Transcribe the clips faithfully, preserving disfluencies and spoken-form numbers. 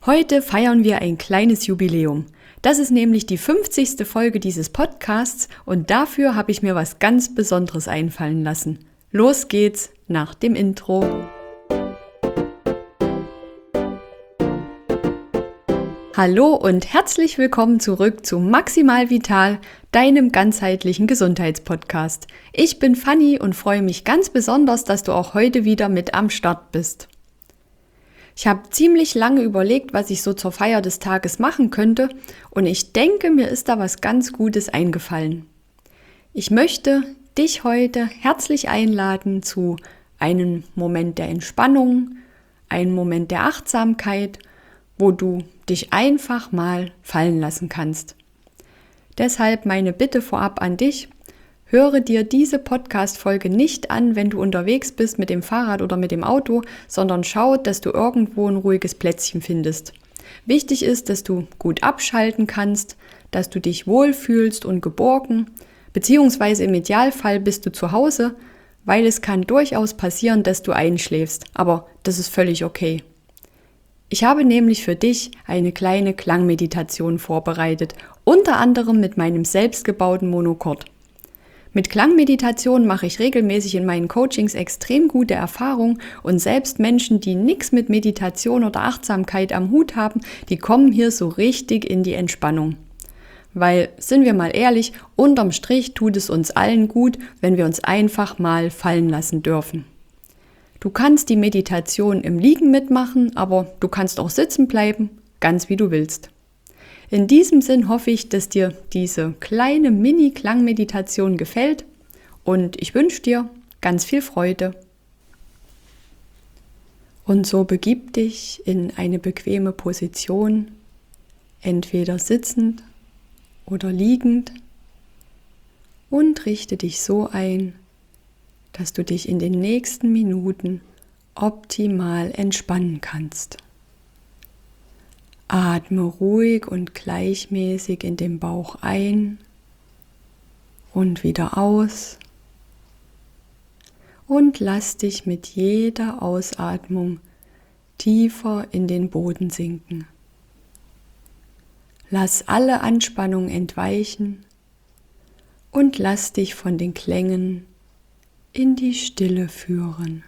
Heute feiern wir ein kleines Jubiläum. Das ist nämlich die fünfzigste Folge dieses Podcasts und dafür habe ich mir was ganz Besonderes einfallen lassen. Los geht's nach dem Intro. Hallo und herzlich willkommen zurück zu Maximal Vital, deinem ganzheitlichen Gesundheitspodcast. Ich bin Fanny und freue mich ganz besonders, dass du auch heute wieder mit am Start bist. Ich habe ziemlich lange überlegt, was ich so zur Feier des Tages machen könnte und ich denke, mir ist da was ganz Gutes eingefallen. Ich möchte dich heute herzlich einladen zu einem Moment der Entspannung, einem Moment der Achtsamkeit, wo du dich einfach mal fallen lassen kannst. Deshalb meine Bitte vorab an dich: Höre dir diese Podcast-Folge nicht an, wenn du unterwegs bist mit dem Fahrrad oder mit dem Auto, sondern schau, dass du irgendwo ein ruhiges Plätzchen findest. Wichtig ist, dass du gut abschalten kannst, dass du dich wohlfühlst und geborgen, beziehungsweise im Idealfall bist du zu Hause, weil es kann durchaus passieren, dass du einschläfst, aber das ist völlig okay. Ich habe nämlich für dich eine kleine Klangmeditation vorbereitet, unter anderem mit meinem selbstgebauten Monochord. Mit Klangmeditation mache ich regelmäßig in meinen Coachings extrem gute Erfahrungen und selbst Menschen, die nichts mit Meditation oder Achtsamkeit am Hut haben, die kommen hier so richtig in die Entspannung. Weil, sind wir mal ehrlich, unterm Strich tut es uns allen gut, wenn wir uns einfach mal fallen lassen dürfen. Du kannst die Meditation im Liegen mitmachen, aber du kannst auch sitzen bleiben, ganz wie du willst. In diesem Sinn hoffe ich, dass dir diese kleine Mini-Klangmeditation gefällt und ich wünsche dir ganz viel Freude. Und so begib dich in eine bequeme Position, entweder sitzend oder liegend, und richte dich so ein, dass du dich in den nächsten Minuten optimal entspannen kannst. Atme ruhig und gleichmäßig in den Bauch ein und wieder aus und lass dich mit jeder Ausatmung tiefer in den Boden sinken. Lass alle Anspannung entweichen und lass dich von den Klängen in die Stille führen.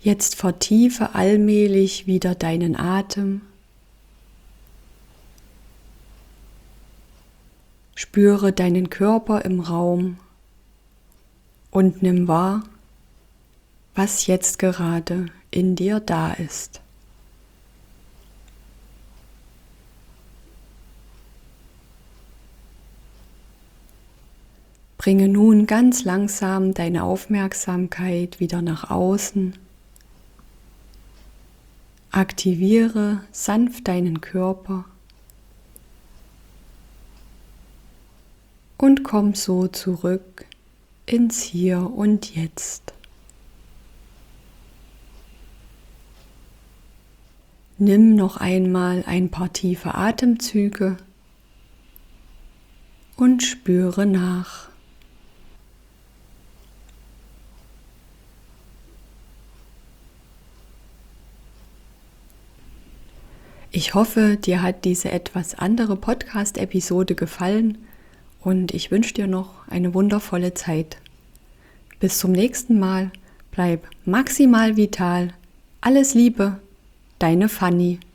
Jetzt vertiefe allmählich wieder deinen Atem. Spüre deinen Körper im Raum und nimm wahr, was jetzt gerade in dir da ist. Bringe nun ganz langsam deine Aufmerksamkeit wieder nach außen. Aktiviere sanft deinen Körper und komm so zurück ins Hier und Jetzt. Nimm noch einmal ein paar tiefe Atemzüge und spüre nach. Ich hoffe, dir hat diese etwas andere Podcast-Episode gefallen und ich wünsche dir noch eine wundervolle Zeit. Bis zum nächsten Mal, bleib maximal vital. Alles Liebe, deine Fanny.